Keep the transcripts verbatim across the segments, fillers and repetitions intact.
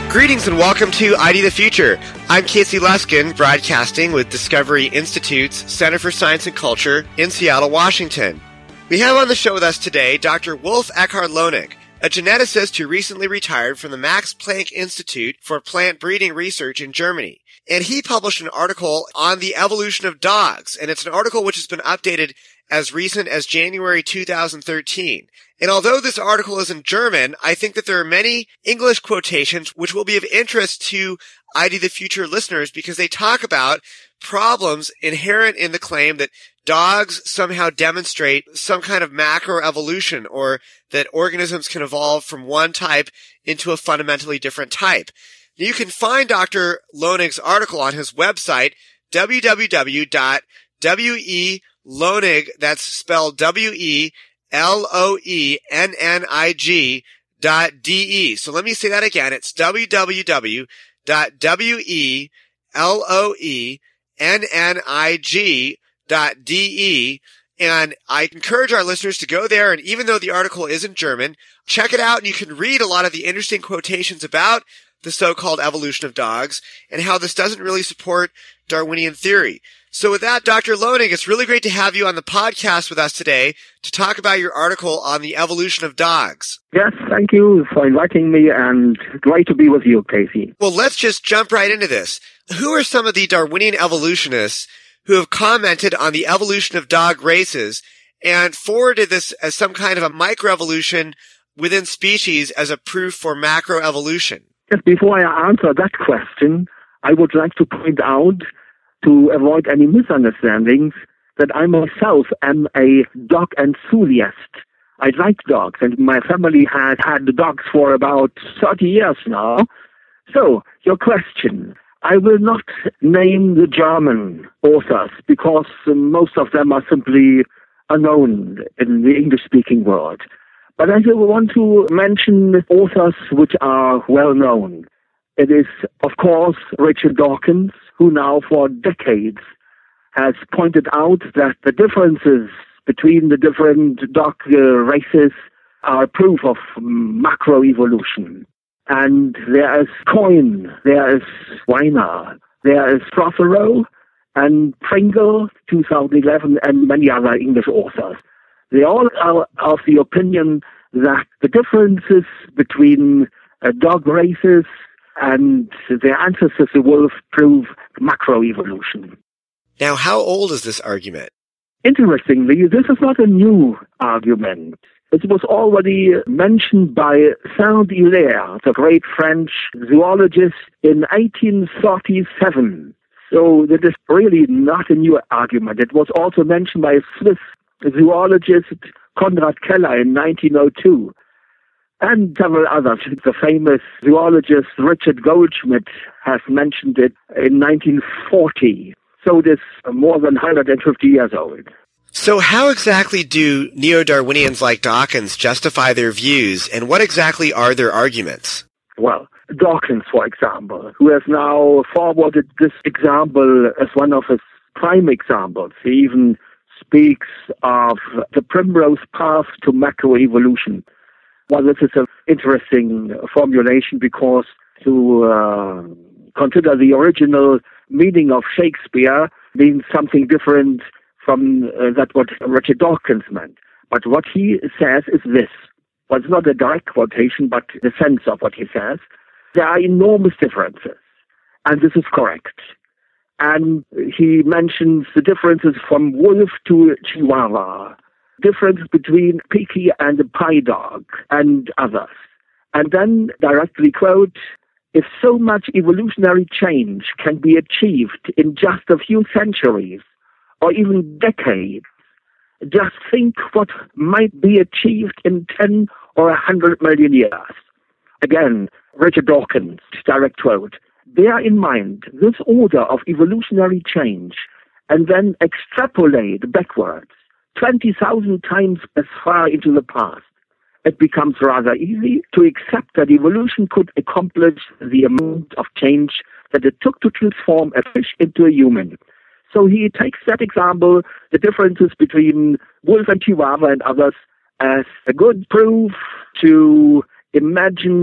Greetings and welcome to I D the Future. I'm Casey Luskin, broadcasting with Discovery Institute's Center for Science and Culture in Seattle, Washington. We have on the show with us today Doctor Wolf Eckhard Lonig, a geneticist who recently retired from the Max Planck Institute for Plant Breeding Research in Germany. And he published an article on the evolution of dogs, and it's an article which has been updated as recent as January two thousand thirteen. And although this article is in German, I think that there are many English quotations which will be of interest to I D the Future listeners because they talk about problems inherent in the claim that dogs somehow demonstrate some kind of macroevolution, or that organisms can evolve from one type into a fundamentally different type. Now, you can find Doctor Lonig's article on his website, w w w dot welonig, that's spelled W E L O E N N I G dot D E. So let me say that again. It's w w w dot welonig dot D E. And I encourage our listeners to go there, and even though the article is in German, check it out and you can read a lot of the interesting quotations about the so-called evolution of dogs and how this doesn't really support Darwinian theory. So with that, Doctor Lonig, it's really great to have you on the podcast with us today to talk about your article on the evolution of dogs. Yes, thank you for inviting me, and great to be with you, Casey. Well, let's just jump right into this. Who are some of the Darwinian evolutionists who have commented on the evolution of dog races and forwarded this as some kind of a microevolution within species as a proof for macroevolution? Yes, before I answer that question, I would like to point out, to avoid any misunderstandings, that I myself am a dog enthusiast. I like dogs, and my family has had dogs for about thirty years now. So, your question. I will not name the German authors, because most of them are simply unknown in the English-speaking world. But I will want to mention authors which are well known. It is, of course, Richard Dawkins, who now for decades has pointed out that the differences between the different dog uh, races are proof of macroevolution. And there is Coyne, there is Weiner, there is Prothero, and Pringle, two thousand eleven, and many other English authors. They all are of the opinion that the differences between uh, dog races and their ancestors, the wolf, prove macroevolution. Now, how old is this argument? Interestingly, this is not a new argument. It was already mentioned by Saint-Hilaire, the great French zoologist, in eighteen thirty-seven. So that is really not a new argument. It was also mentioned by Swiss zoologist Konrad Keller in nineteen oh two. And several others. The famous zoologist Richard Goldschmidt has mentioned it in nineteen forty. So it is more than one hundred fifty years old. So how exactly do neo-Darwinians like Dawkins justify their views, and what exactly are their arguments? Well, Dawkins, for example, who has now forwarded this example as one of his prime examples. He even speaks of the primrose path to macroevolution. Well, this is an interesting formulation, because to uh, consider the original meaning of Shakespeare means something different from uh, that what Richard Dawkins meant. But what he says is this. Well, it's not a direct quotation, but the sense of what he says. There are enormous differences, and this is correct. And he mentions the differences from wolf to chihuahua, difference between Peaky and a pie dog, and others. And then directly quote, if so much evolutionary change can be achieved in just a few centuries, or even decades, just think what might be achieved in ten or a hundred million years. Again, Richard Dawkins, direct quote, bear in mind this order of evolutionary change, and then extrapolate backwards twenty thousand times as far into the past. It becomes rather easy to accept that evolution could accomplish the amount of change that it took to transform a fish into a human. So he takes that example, the differences between wolf and chihuahua and others, as a good proof to imagine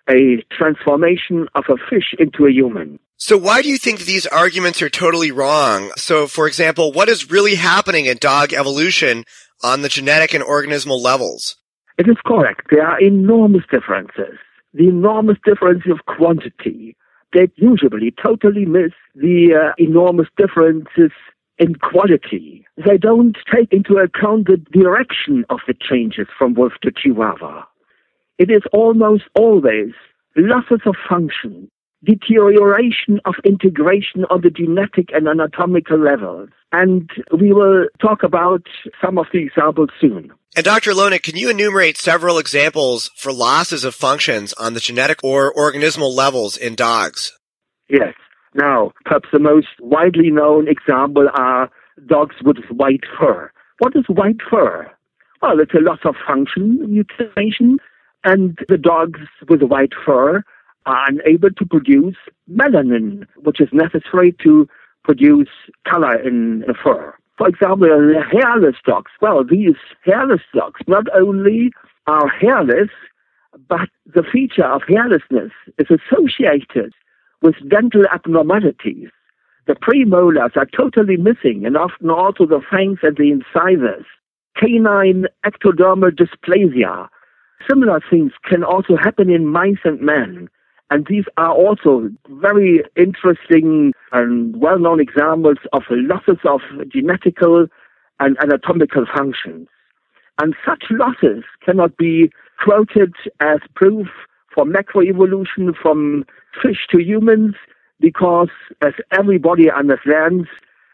a transformation of a fish into a human. So why do you think these arguments are totally wrong? So, for example, what is really happening in dog evolution on the genetic and organismal levels? It is correct. There are enormous differences. The enormous difference of quantity. They usually totally miss the uh, enormous differences in quality. They don't take into account the direction of the changes from wolf to chihuahua. It is almost always losses of function, deterioration of integration on the genetic and anatomical levels. And we will talk about some of the examples soon. And Doctor Lonig, can you enumerate several examples for losses of functions on the genetic or organismal levels in dogs? Yes. Now, perhaps the most widely known example are dogs with white fur. What is white fur? Well, it's a loss of function mutation, and the dogs with white fur are unable to produce melanin, which is necessary to produce color in the fur. For example, the hairless dogs. Well, these hairless dogs not only are hairless, but the feature of hairlessness is associated with dental abnormalities. The premolars are totally missing, and often also the fangs and the incisors. Canine ectodermal dysplasia. Similar things can also happen in mice and men. And these are also very interesting and well-known examples of losses of genetical and anatomical functions. And such losses cannot be quoted as proof for macroevolution from fish to humans because, as everybody understands,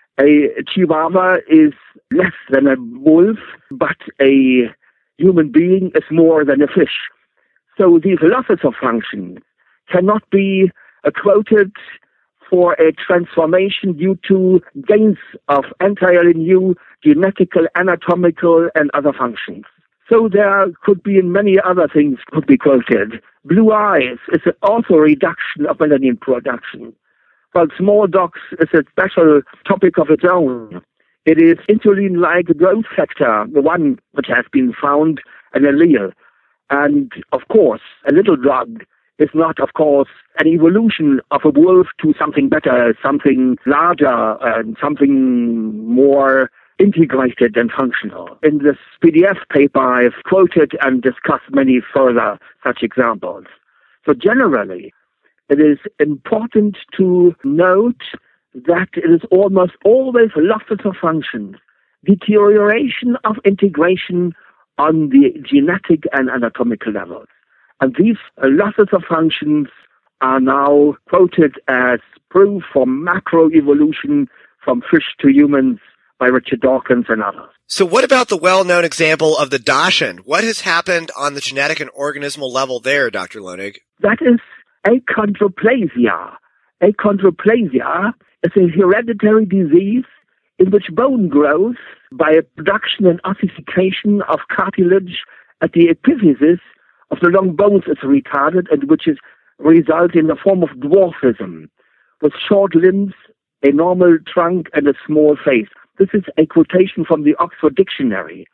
a chihuahua is less than a wolf, but a human being is more than a fish. So these losses of function cannot be uh, quoted for a transformation due to gains of entirely new genetical, anatomical, and other functions. So there could be many other things could be quoted. Blue eyes is also a reduction of melanin production. But small dogs is a special topic of its own. It is insulin-like growth factor, the one which has been found an allele. And, of course, a little dog is not, of course, an evolution of a wolf to something better, something larger, and something more integrated and functional. In this P D F paper, I've quoted and discussed many further such examples. So generally, it is important to note that it is almost always losses of functions, deterioration of integration on the genetic and anatomical levels. And these losses of functions are now quoted as proof for macroevolution from fish to humans by Richard Dawkins and others. So what about the well-known example of the Dachshund? What has happened on the genetic and organismal level there, Doctor Lonig? That is achondroplasia. Achondroplasia is a hereditary disease in which bone growth by production and ossification of cartilage at the epiphysis of the long bones is retarded, and which is result in a form of dwarfism, with short limbs, a normal trunk, and a small face. This is a quotation from the Oxford Dictionary.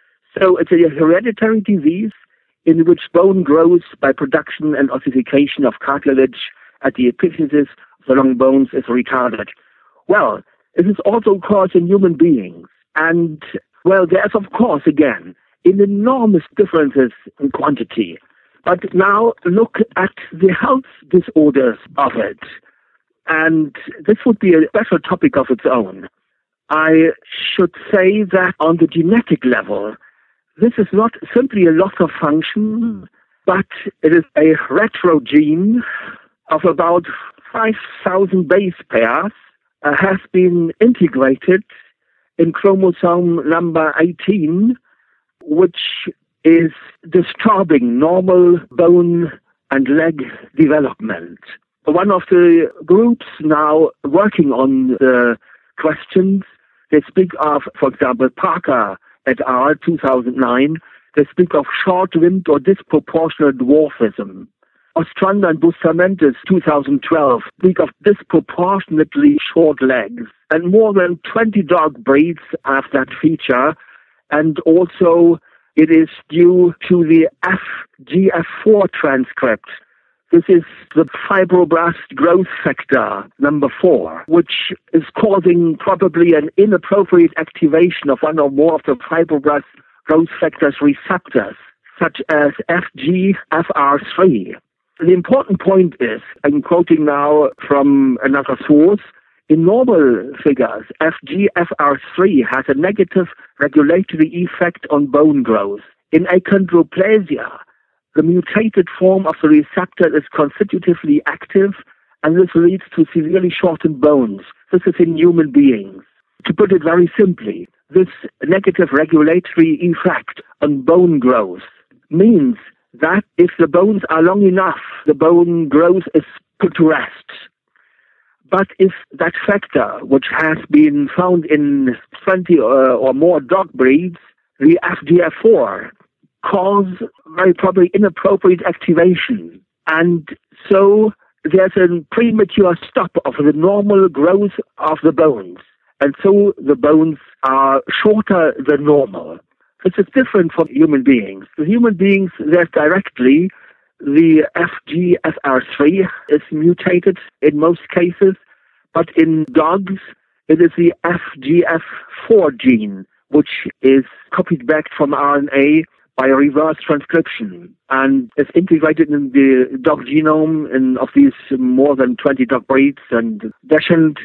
So it's a hereditary disease in which bone grows by production and ossification of cartilage at the epiphysis of the long bones is retarded. Well, it is also caused in human beings. And, well, there's, of course, again, in enormous differences in quantity. But now look at the health disorders of it. And this would be a special topic of its own. I should say that on the genetic level, this is not simply a loss of function, but it is a retrogene of about five thousand base pairs uh, has been integrated in chromosome number eighteen, which is disturbing normal bone and leg development. One of the groups now working on the questions, they speak of, for example, Parker et al., two thousand nine, they speak of short-limbed or disproportional dwarfism. Ostrander and Bustamante, two thousand twelve, speak of disproportionately short legs. And more than twenty dog breeds have that feature. And also, it is due to the F G F four transcript, This is the fibroblast growth factor number four, which is causing probably an inappropriate activation of one or more of the fibroblast growth factors receptors, such as F G F R three. The important point is, I'm quoting now from another source, in normal figures, F G F R three has a negative regulatory effect on bone growth. In achondroplasia, the mutated form of the receptor is constitutively active, and this leads to severely shortened bones. This is in human beings. To put it very simply, this negative regulatory effect on bone growth means that if the bones are long enough, the bone growth is put to rest. But if that factor, which has been found in twenty or, or more dog breeds, the F G F four, cause very probably inappropriate activation. And so there's a premature stop of the normal growth of the bones. And so the bones are shorter than normal. This is different from human beings. The human beings, there's directly the F G F R three is mutated in most cases, but in dogs, it is the F G F four gene, which is copied back from R N A by reverse transcription and is integrated in the dog genome in, of these more than twenty dog breeds and Dachshund.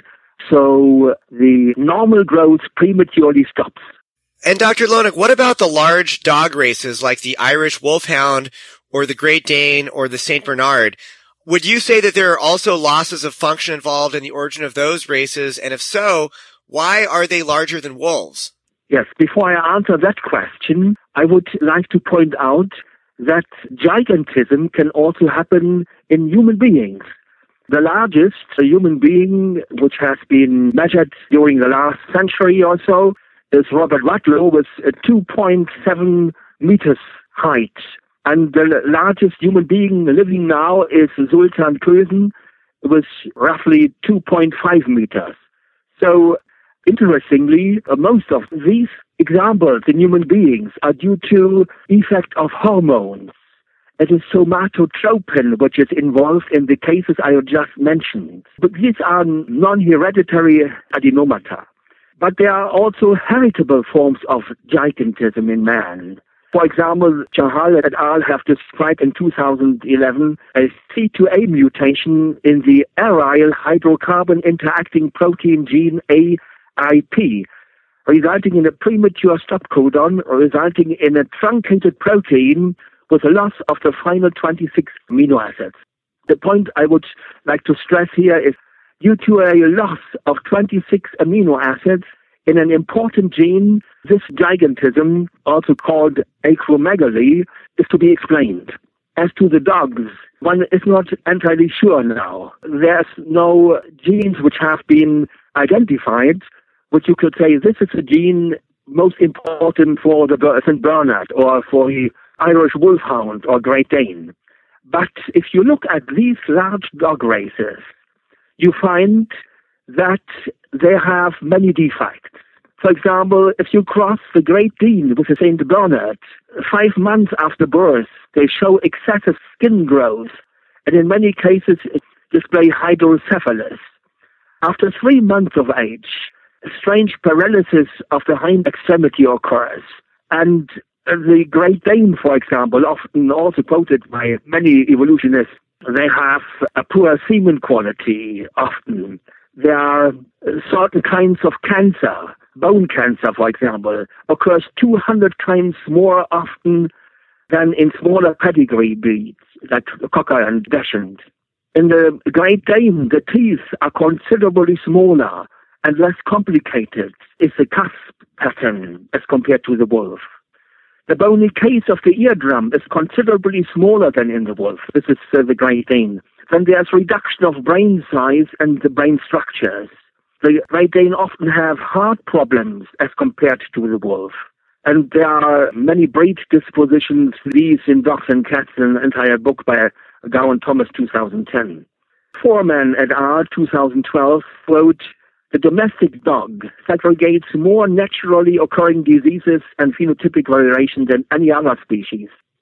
So the normal growth prematurely stops. And Doctor Lohnig, what about the large dog races like the Irish Wolfhound or the Great Dane or the Saint Bernard? Would you say that there are also losses of function involved in the origin of those races? And if so, why are they larger than wolves? Yes, before I answer that question, I would like to point out that gigantism can also happen in human beings. The largest human being which has been measured during the last century or so is Robert Wadlow with two point seven meters height. And the largest human being living now is Sultan Kösen with roughly two point five meters. So, interestingly, most of these examples in human beings are due to effect of hormones. It is somatotropin which is involved in the cases I just mentioned. But these are non-hereditary adenomata. But there are also heritable forms of gigantism in man. For example, Chahal et al. Have described in two thousand eleven a C two A mutation in the aryl hydrocarbon interacting protein gene A I P, resulting in a premature stop codon, resulting in a truncated protein with a loss of the final twenty-six amino acids. The point I would like to stress here is due to a loss of twenty-six amino acids in an important gene, this gigantism, also called acromegaly, is to be explained. As to the dogs, one is not entirely sure now. There's no genes which have been identified, which you could say this is a gene most important for the Saint Bernard or for the Irish Wolfhound or Great Dane. But if you look at these large dog races, you find that they have many defects. For example, if you cross the Great Dane with the Saint Bernard, five months after birth, they show excessive skin growth and in many cases display hydrocephalus. After three months of age, strange paralysis of the hind extremity occurs. And the Great Dane, for example, often also quoted by many evolutionists, they have a poor semen quality often. There are certain kinds of cancer. Bone cancer, for example, occurs two hundred times more often than in smaller pedigree breeds, like Cocker and Dachshund. In the Great Dane, the teeth are considerably smaller and less complicated is the cusp pattern as compared to the wolf. The bony case of the eardrum is considerably smaller than in the wolf. This is uh, the Great Dane. Then there's reduction of brain size and the brain structures. The Great Dane often have heart problems as compared to the wolf. And there are many breed dispositions, these in dogs and cats, an entire book by Gowan Thomas, two thousand ten. Foreman et al., two thousand twelve, wrote, "The domestic dog segregates more naturally occurring diseases and phenotypic variation than any other species.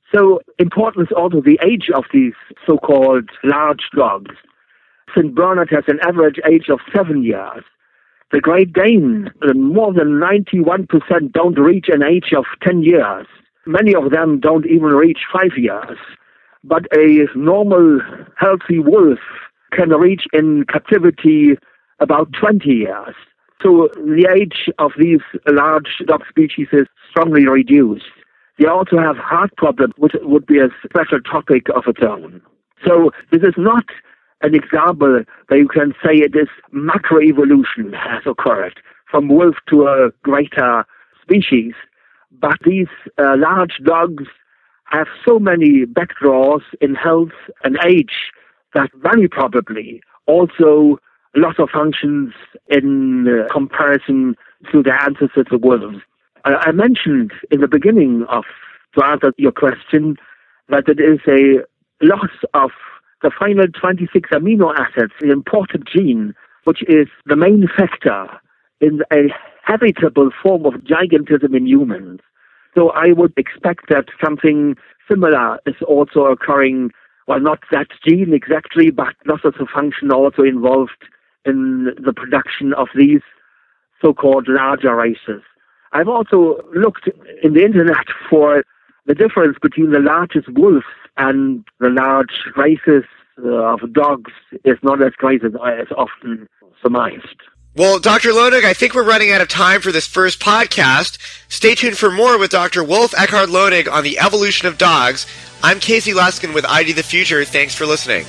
So important is also the age of these so-called large dogs. Saint Bernard has an average age of seven years. The Great Dane, more than ninety-one percent don't reach an age of ten years. Many of them don't even reach five years. But a normal, healthy wolf can reach in captivity about twenty years. So the age of these large dog species is strongly reduced. They also have heart problems, which would be a special topic of its own. So this is not an example where you can say it is macroevolution has occurred from wolf to a greater species. But these uh, large dogs have so many backdraws in health and age that very probably also loss of functions in uh, comparison to their ancestors, the wolves. I, I mentioned in the beginning of, to answer your question, that it is a loss of the final twenty-six amino acids, the important gene, which is the main factor in a habitable form of gigantism in humans. So I would expect that something similar is also occurring, well, not that gene exactly, but loss of function also involved in the production of these so-called larger races. I've also looked in the internet for the difference between the largest wolves and the large races uh, of dogs is not as great as, as often surmised. Well, Doctor Lonig, I think we're running out of time for this first podcast. Stay tuned for more with Doctor Wolf Eckhard Lonig on the evolution of dogs. I'm Casey Luskin with I D the Future. Thanks for listening.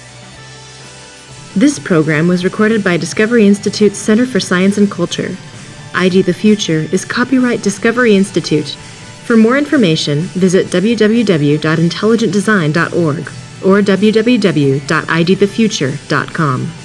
This program was recorded by Discovery Institute's Center for Science and Culture. I D the Future is copyright Discovery Institute. For more information, visit w w w dot intelligent design dot org or w w w dot i d the future dot com.